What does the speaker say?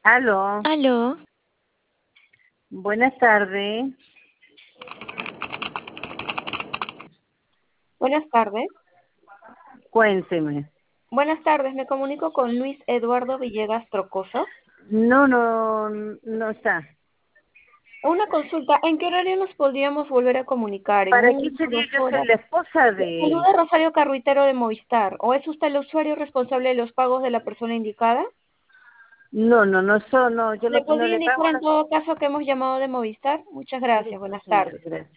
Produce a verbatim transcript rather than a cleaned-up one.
Aló, Aló, buenas tardes. Buenas tardes. Cuénteme. Buenas tardes, me comunico con Luis Eduardo Villegas Trocoso. No, no, no está. Una consulta, ¿en qué horario nos podríamos volver a comunicar? ¿En ¿Para una qué o sería? dos Yo soy horas? la esposa Le de él. saluda Rosario Carruitero de Movistar. ¿O es usted el usuario responsable de los pagos de la persona indicada? No, no, no, so, no, yo no, ¿Le no podría le indicar pago a en la... todo caso que hemos llamado de Movistar? Muchas gracias, Sí, buenas señor, tardes. gracias.